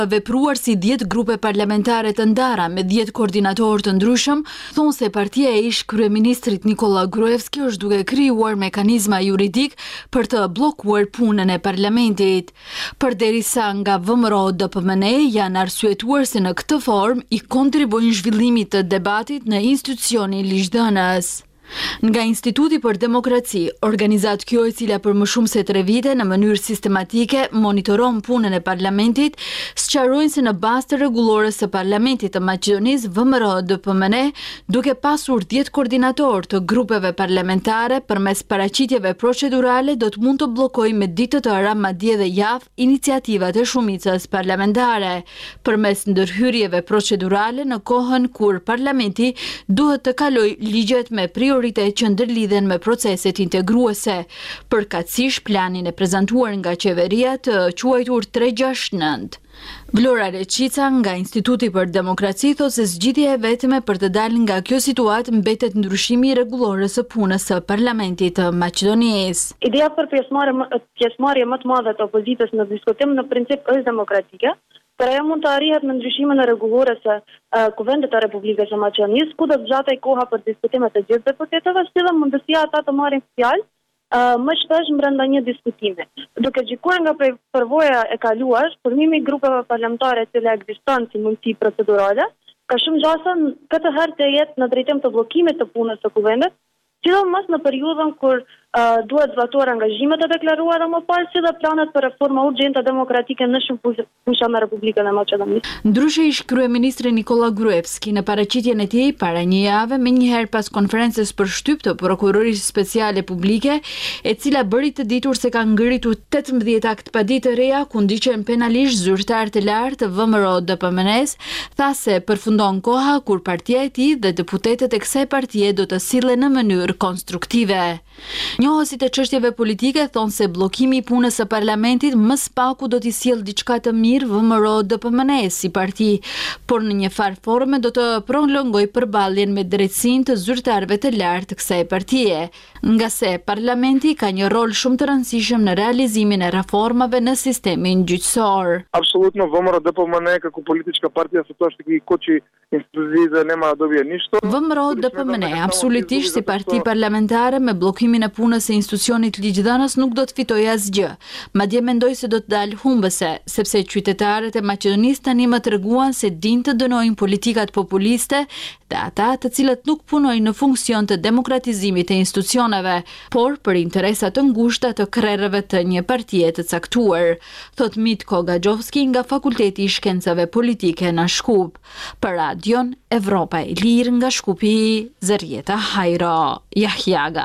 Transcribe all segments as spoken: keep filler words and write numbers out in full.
Vepruar si dhjetë grupe parlamentare të ndara me dhjetë koordinatorë të ndryshëm, thonë se partia e ish kryeministrit Nikola Gruevski është duke krijuar mekanizma juridik për të bllokuar punën e parlamentit. Përderisa nga V M R O D P M N janë arsyetuar se në këtë formë i kontribuojnë zhvillimit të debatit në institucionin ligjdhënës. Nga Instituti për Demokraci, organizatë kjo e cila për më shumë se tre vite në mënyrë sistematike monitoron punën e parlamentit, sqarojnë se në bazë të rregullores së parlamentit të Maqedonisë, V M R O D P M N, duke pasur dhjetë koordinatorë të grupeve parlamentare përmes paraqitjeve procedurale do të mund të bllokojë me ditë të tëra madje dhe javë iniciativat e shumicës parlamentare, përmes ndërhyrjeve procedurale në kohën kur parlamenti duhet të kalojë ligjet me prioritet që ndërlidhen me proceset integruese, përkatësisht planin e prezantuar nga qeveria të quajtur tre gjashtë nëntë. Vlora Reqica nga Instituti për Demokraci thotë se zgjidhja e vetme për të dalë nga kjo situatë mbetet ndryshimi i rregullores së punës së parlamentit të Maqedonisë. Ideja për pjesëmarrje pjesëmarrje më të madhe të opozitës në diskutim në princip është demokratike, por ajo mund të arrihet me ndryshimin e rregullores së uh, Kuvendit të Republikës së Maqedonisë, ku do të zgjatej koha për diskutime të gjithë deputetëve, si dhe mundësia ata të marrin fjalë uh, më shpesh brenda një diskutimi. Duke gjykuar nga përvoja e kaluar, formimi i grupeve parlamentare që ekziston si mundësi procedurale, ka shumë gjasa këtë herë të jetë në drejtim të bllokimit të punës së Kuvendit, sidomos në periudhën kur uh, duhet zbatuar angazhimet e deklaruara më parë, si dhe planet për reforma urgjente demokratike në shumë fusha në Republikën e Maqedonisë. Ndryshe ish kryeministri Nikola Gruevski në paraqitjen e tij para një jave, më njëherë pas konferencës për shtyp të prokurorisë speciale publike, e cila bëri të ditur se ka ngritur tetëmbëdhjetë akt paditë të reja ku ndiqen penalisht zyrtar të lartë të V M R O D P M N-s, tha se përfundon koha kur partia e tij dhe deputetët e kësaj partie do të sillen në mënyrë konstruktive. Njohësit e çështjeve politike thonë se bllokimi i punës së parlamentit më spaku do t'i sjellë diçka të mirë V M R O D P M N si parti, por në një farë forme do të prolongoj përballjen me drejtsinë të zyrtarëve të lartë të kësaj partie, nga se parlamenti ka një rol shumë të rëndësishëm në realizimin e reformave në sistemin gjyqësor. Apsolutno V M R O D P M N како политичка партија со тоа што ги кочи институциите нема да добие ништо. V M R O D P M N absolutisht si parti parlamentare me bllokimin e punës së institucionit ligjdhënës nuk do të fitojë asgjë. Madje mendoj se do të dalë humbëse, sepse qytetarët e Maqedonisë tani më treguan se dinë të dënojnë politikat populiste dhe ata të cilët nuk punojnë në funksion të demokratizimit të institucioneve, por për interesat të ngushta të krerëve të një partie të caktuar, thot Mitko Gaxhovski nga Fakulteti i Shkencave Politike në Shkup. Për Radion Evropa e Lirë nga Shkupi, Zërjeta Hajro, Jahjaga.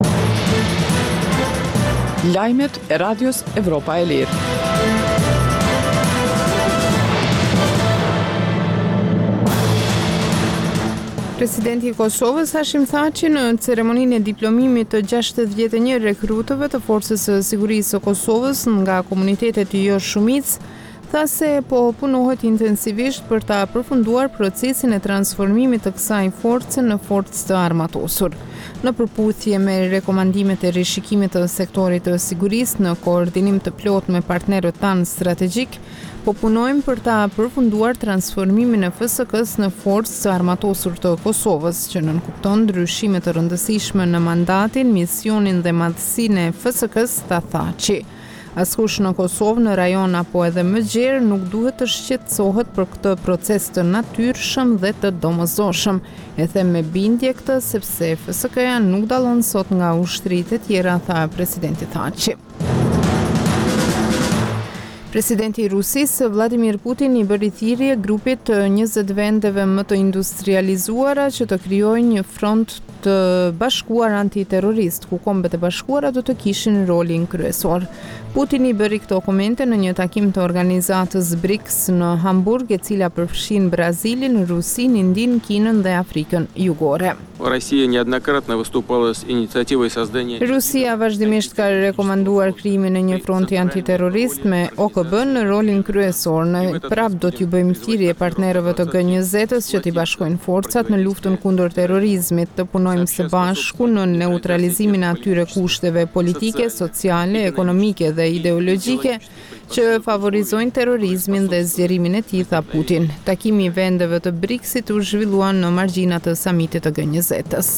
Lajmet e Radios Evropa e Lirë. Presidenti i Kosovës Hashim Thaçi në ceremoninë e diplomimit të gjashtëdhjetë e një rekrutëve të Forcës së Sigurisë së Kosovës nga komunitetet jo shumicë, tha se po punohet intensivisht për ta përfunduar procesin e transformimit të kësaj force në forcë të armatosur. Në përputhje me rekomandimet e rishikimit të sektorit të sigurisë në koordinim të plot me partnerët tanë strategjik, po punojmë për ta përfunduar transformimin e F S K-s në forcë të armatosur të Kosovës, që nënkupton ndryshime të rëndësishme në mandatin, misionin dhe madhësinë e F S K-s, tha Thaçi. Askush në Kosovë, në rajon apo edhe më gjerë nuk duhet të shqetësohet për këtë proces të natyrshëm dhe të domosdoshëm. E them me bindje këtë sepse F S K-ja nuk dallon sot nga ushtritë e tjera, tha presidenti Thaçi. Presidenti i Rusisë Vladimir Putin i bëri thirrje grupit të njëzet vendeve më të industrializuara që të krijojnë një front të bashkuar antiterrorist, ku kombet e bashkuara do të kishin rolin kryesor. Putin i bëri këto komente në një takim të organizatës BRICS në Hamburg, e cila përfshin Brazilin, Rusinë, Indinë, Kinën dhe Afrikën Jugore. Россия неоднократно выступала с инициативой создания. Rusia vazhdimisht ka rekomanduar krijimin e një fronti antiterrorist me O K B në rolin kryesor. Ne prap do t'ju bëjmë thirrje partnerëve të G njëzet-s që t'i bashkojnë forcat në luftën kundër terrorizmit, të punojmë së bashku në neutralizimin e atyre kushteve politike, sociale, ekonomike dhe ideologjike që favorizojnë terrorizmin dhe zgjerimin e tij, tha Putin. Takimi i vendeve të BRICS-it u zhvillua në margjinat të samitit të G njëzet-s.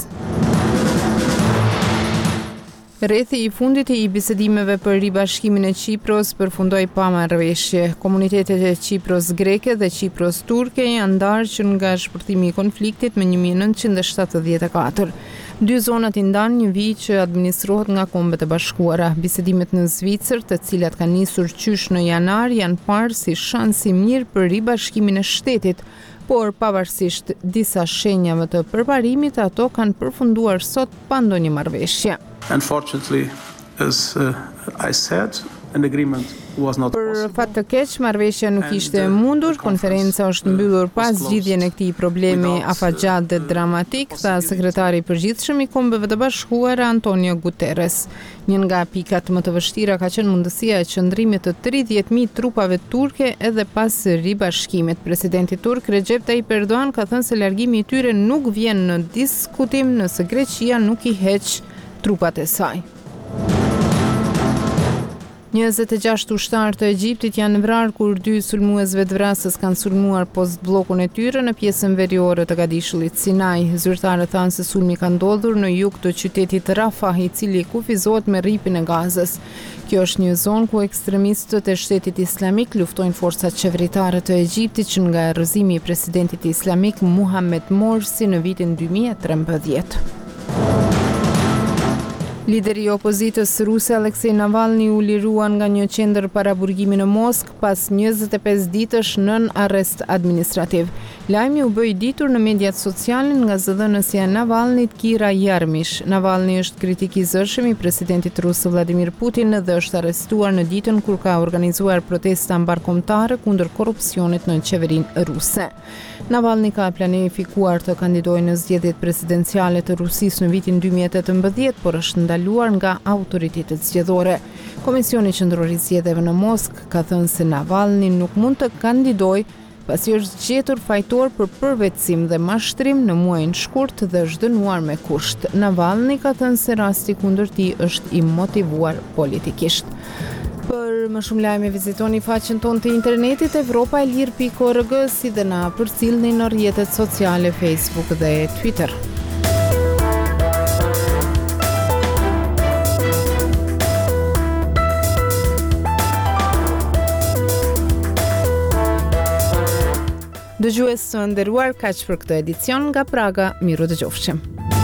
Rrethi i fundit i bisedimeve për ribashkimin e Qipros përfundoi pa marrëveshje. Komunitetet e Qipros greke dhe Qipros turke janë ndarë që nga shpërthimi i konfliktit me një mijë nëntëqind e shtatëdhjetë e katër. Dy zonat i ndanë një vit që administrohet nga Kombet e Bashkuara. Bisedimet në Zvicër, të cilat kanë nisur qysh në janar, janë parë si shans i mirë për ribashkimin e shtetit, por pavarësisht disa shenjave të përparimit, ato kanë përfunduar sot pa ndonjë marrëveshje. Unfortunately, as uh, I said, an agreement was not Për possible. fat të keq, marrëveshja nuk ishte mundur. Konferenca është mbyllur pas zgjidhjen e këtij problemi afatgjat dhe dramatik, tha sekretari i përgjithshëm i Kombeve të Bashkuara Antonio Guterres. Një nga pikat më të vështira ka qenë mundësia e qëndrimit të tridhjetë mijë trupave turke edhe pas ribashkimit. Presidenti turk Recep Tayyip Erdogan ka thënë se largimi i tyre nuk vjen në diskutim nëse Greqia nuk i heq trupat e saj. njëzet e gjashtë ushtarë të Egjiptit janë vrarë kur dy sulmuesve të vrasës kanë sulmuar post bllokun e tyre në pjesën veriore të Gadishullit Sinai. Zyrtarët thanë se sulmi ka ndodhur në jug të qytetit Rafah, i cili kufizohet me rripin e Gazës. Kjo është një zonë ku ekstremistët e shtetit islamik luftojnë forcat qeveritare të Egjiptit që nga errëzimi i presidentit islamik Muhammed Morsi në vitin dy mijë e trembëdhjetë. Lideri i opozitës ruse Aleksej Navalny u lirua nga një qendër paraburgimi në Moskë pas njëzet e pesë ditësh nën arrest administrativ. Lajmi u bë i ditur në mediat sociale nga zëdhënësja e Navalnyt, Kira Jarmish. Navalny është kritik i zërshëm i presidentit rus Vladimir Putin dhe është arrestuar në ditën kur ka organizuar protesta mbarkombëtare kundër korrupsionit në qeverinë ruse. Navalny ka planifikuar të kandidojë në zgjedhjet presidenciale të Rusisë në vitin dy mijë e tetëmbëdhjetë, por është ndaluar nga autoritetet zgjedhore. Komisioni qendror i zgjedhjeve në Moskë ka thënë se Navalny nuk mund të kandidojë pasi është gjetur fajtor për përvetësim dhe mashtrim në muajin shkurt dhe është dënuar me kusht. Navalny ka thënë se rasti kundër tij është i motivuar politikisht. Për më shumë lajme vizitoni faqen tonë të internetit evropa e lir pikë org, si dhe na përcjellni në rrjetet sociale Facebook dhe Twitter. Dëgjues të nderuar, kaq për këtë edicion nga Praga, miru dëgjofshim.